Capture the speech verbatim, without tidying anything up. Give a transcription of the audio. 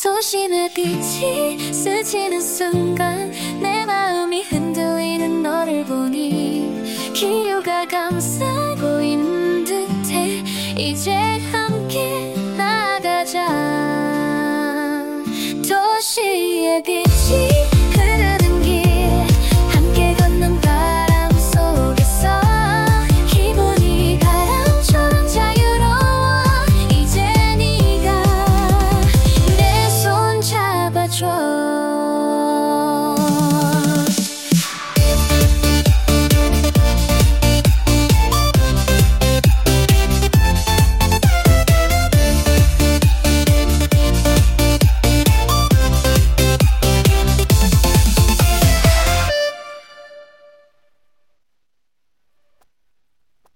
도심의 빛이 스치는 순간 내 마음이 흔들리는 너를 보니 기류가 감싸고 있는 듯해. 이제